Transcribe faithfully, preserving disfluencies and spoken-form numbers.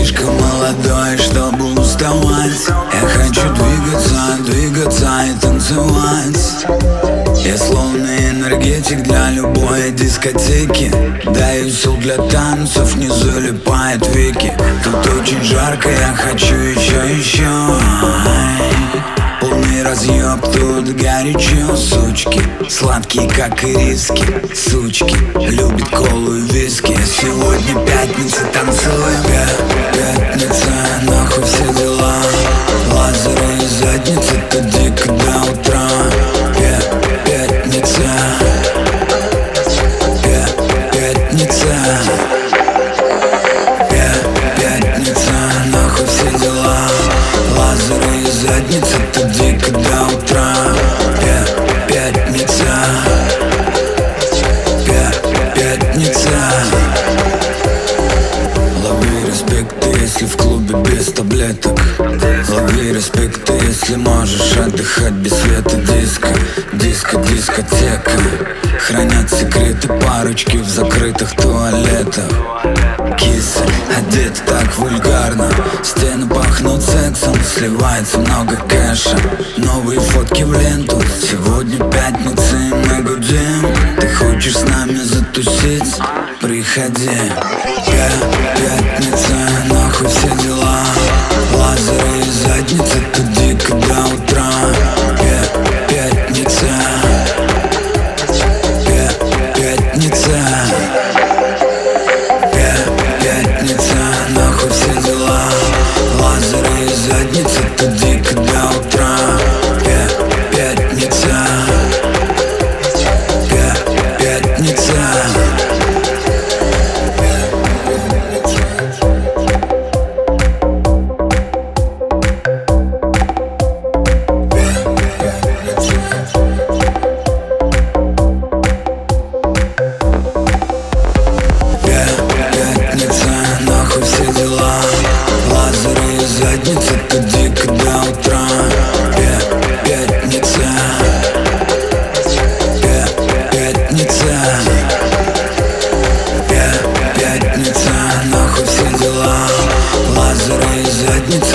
слишком молодой, чтобы уставать. Я хочу двигаться, двигаться и танцевать. Я словно энергетик для любой дискотеки. Даю сил для танцев, не залипает веки. Тут очень жарко, я хочу еще, еще. Полный разъеб, тут горячо, сучки. Сладкие, как ириски, сучки. Любит колу и виски. Сегодня пятница, танцуем. Пятница, нахуй все дела. Лазеры и задницы, тут дико до утра. Пятница, пятница, пятница, нахуй все дела. Лазеры и задницы, тут дико до утра. Пятница, пятница. Лови респект, если в клубе без таблеток. Лови респект, если можешь отдыхать без света. Диско, диско, дискотека. Хранят секреты парочки в закрытых туалетах. Кисы одеты так вульгарно. Стены пахнут сексом, сливается много кэша. Новые фотки в ленту. Сегодня пятница и мы гудим. Ты хочешь с нами затусить? Приходи. Пятница, нахуй все дела. Лазеры и задницы, тут дико до утра. Пятница, пятница, пятница, нахуй все дела. Лазеры и задницы, тут дико до утра. Пятница, пятница. Нахуй все дела. Лазеры и задницы, тут дико до утра. Пятница, пятница, пятница, нахуй все дела. Лазеры и задницы.